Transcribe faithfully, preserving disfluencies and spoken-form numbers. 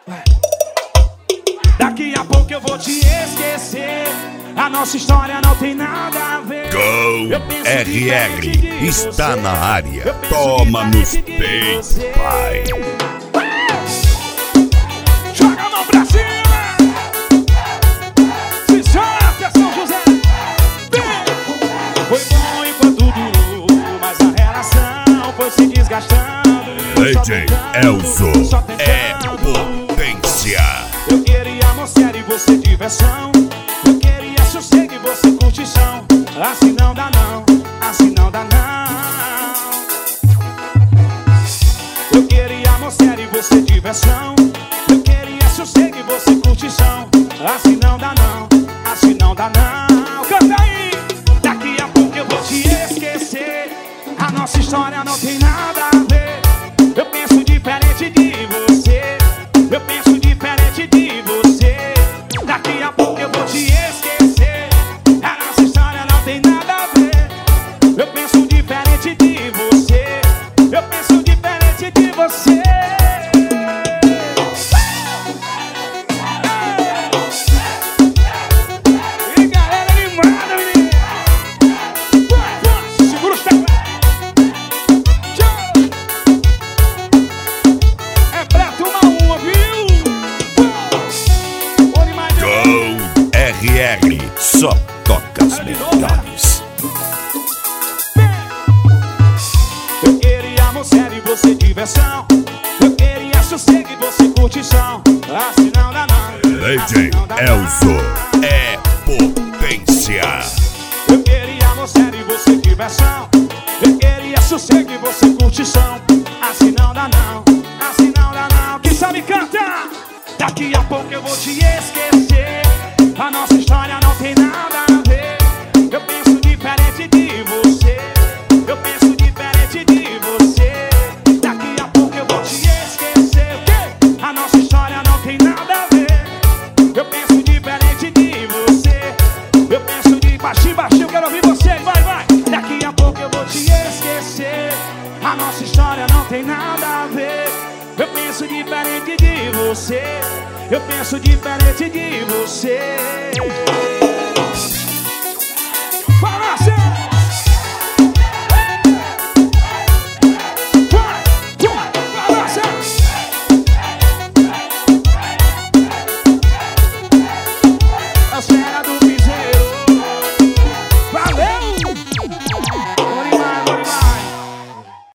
Daqui a pouco eu vou te esquecer. A nossa história não tem nada a ver. Go! R R está na área. Toma nos peitos, pai. Joga a mão pra cima. Se solta, São José. Foi bom enquanto durou, mas a relação foi se desgastando. D J Elzo é potência. Eu queria amor sério e você diversão. Eu queria sossego e você curtição. Assim não dá não, assim não dá não. Eu queria amor sério e você diversão. Eu queria sossego e você curtição. Assim não dá não, assim não dá não. Canta aí! Daqui a pouco eu vou te esquecer. A nossa história não tem nada a ver. Eu penso diferente de você. Eu penso diferente de você. Daqui a pouco eu vou te esquecer. A nossa história não tem nada a ver. Eu penso diferente de você. Eu penso diferente de você. E galera animada, menino. Segura os teclados. É pra tomar uma, viu? Go! R R só toca as melhores. Eu queria amor sério e você diversão. Eu queria sossego e você curtição. Assim não dá não. D J Elzo é potência. Eu queria amor sério e você diversão. Eu queria sossego e você curtição. Assim não dá não, assim não dá não. Quem sabe canta? Daqui a pouco eu vou te esquecer. A nossa história não tem nada a ver. Eu penso diferente de você. Eu penso diferente de você. Daqui a pouco eu vou te esquecer. O quê? A nossa história não tem nada a ver. Eu penso diferente de você. Eu penso de baixinho, baixinho, quero ouvir você. Vai, vai. Daqui a pouco eu vou te esquecer. A nossa história não tem nada a ver. Eu penso diferente de você. Eu penso diferente de você.